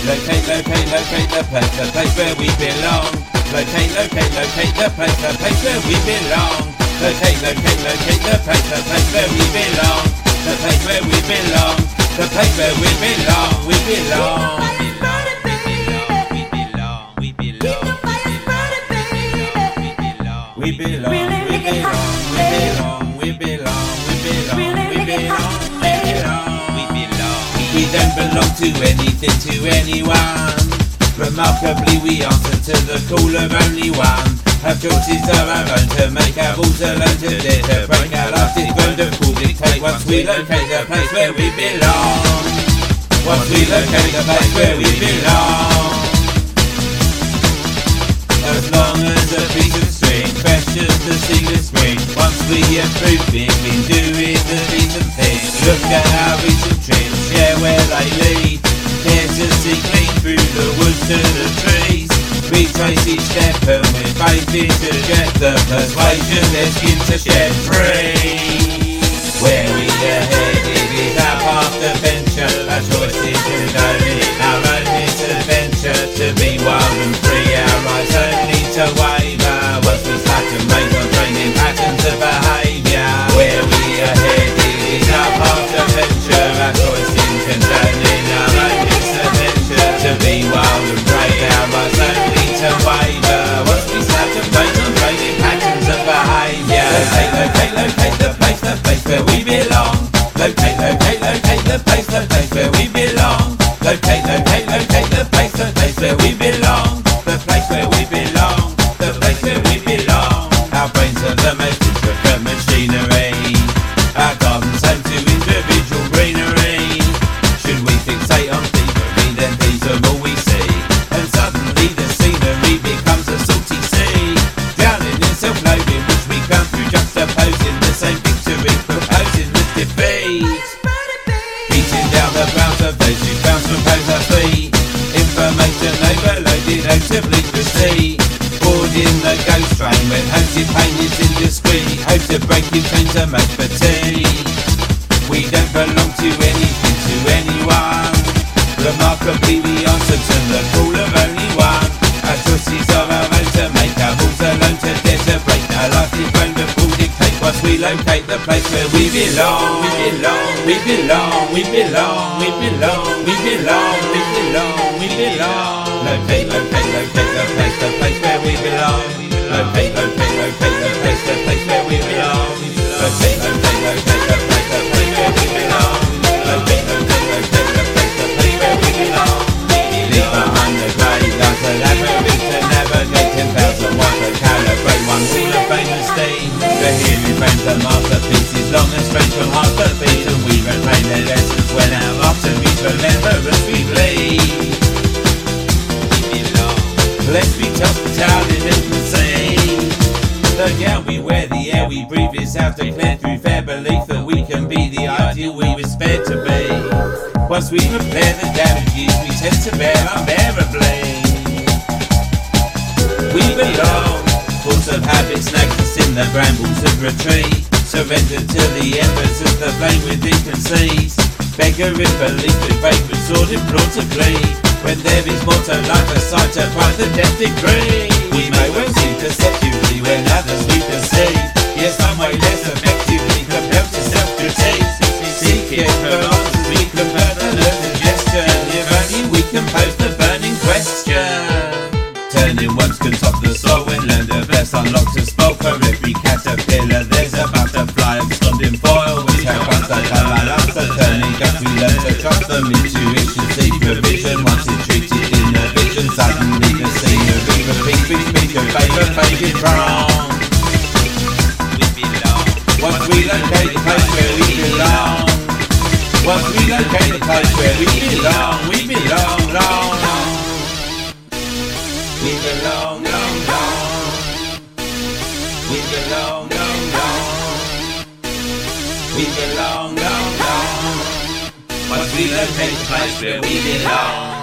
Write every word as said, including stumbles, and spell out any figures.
Locate, locate, locate the place, the place where we belong. Locate, locate, locate the place, the place where we belong. Locate, locate, locate the place, the place where we belong. The place where we belong. The place where we belong. We belong. We belong. We belong. We belong. We belong. We belong. We belong. We belong. We belong. We belong. We don't belong to anything, to anyone. Remarkably we answer to the call of only one. Our choices are our own to make, our rules alone to dare to break. Our lives is grown to full dictate once we locate the place where we belong. Once we locate the place where we belong. As long as a piece of string precious to see the spring. Once we approve it, been doing the decent thing. Look at our recent trips, yeah, where they lead. Care to see clean through the woods to the trees. Retrace each step and we're fighting to get the persuasion their skin to shed free. Where we are headed is our path to venture. Our choices to donate our own misadventure. To be wild and free, our rights only to waver. Once we start to make our training patterns of behaviour. Where we are headed is our path to venture. Our choices to donate our own misadventure. To be wild and free, our rights only to waver. Once we start to make our training patterns of behaviour. Locate, locate, locate the place, the place where we belong. Locate, locate, locate the place, the place where we belong. Locate, locate, locate the place, the place where we belong. The place where we belong. The place where we belong. Our brains are the most intricate machinery. Our gardens home to individual greenery. Should we fixate on thievery, then these are all we see. And suddenly the scenery becomes a salty sea. Drowning in self-loathing which we come through juxtaposing the same victory, proposing this defeat. Beating down the brows of those who bounce from pose our feet. Information overloaded, obliteracy. Bored in the ghost train when haunted pain is indiscreet. Hope to break in chains of most fatigue. We don't belong to anything, to anyone. Remarkably we answer to the call of only one. Our choices are our own to make, our rules alone to dare to break. Our life is grown to full dictate once we locate the place where we belong. We belong, we belong, we belong, we belong, we belong, we belong, we belong. Locate, locate, locate the place, the place where we belong. Locate, locate, locate the place, the place where we belong. Locate, locate, locate the place, the place where we belong. Locate, locate, locate the place, the place where we belong. Leave behind the grey, there's a labyrinth to navigate. Ten thousand watts to calibrate, one wheel of famous steam. The hearing frames are masterpieces, long and straight from heart to beat. And we retain their lessons when our arteries remember as we bleed. Let's be tough to town in infancy. The gown we wear, the air we breathe is how declared through fair belief that we can be the ideal we were spared to be. Once we repair the damages we tend to bear unbearably. We belong, force of habit snags us in the brambles of retreat. Surrender to the embers of the flame within conceits. Beggar in belief with vagrant sword implored to bleed. When there is more to life, a sight to quite the death degree. We may well see deceptively when others we perceive. Yes, some way less effectively compelled to self-critique. Seek it for answers we convert the learned suggestion. If only we can pose the burning question. Turning once can top the soul when learned a verse unlocks a spell. For every caterpillar there's a butterfly abscond in foil. Which have once they come our loves are turning guts we learn to trust them. Intuition, see provision. Once it's treated in a vision, suddenly the scenery repeats. We speak of favour, faded wrong. We belong. Once we locate the place where we belong. Once we locate the place where we belong, we belong, long, long. We belong, long, long. We belong, long, long. We belong, long, long. Once we locate the place where we belong.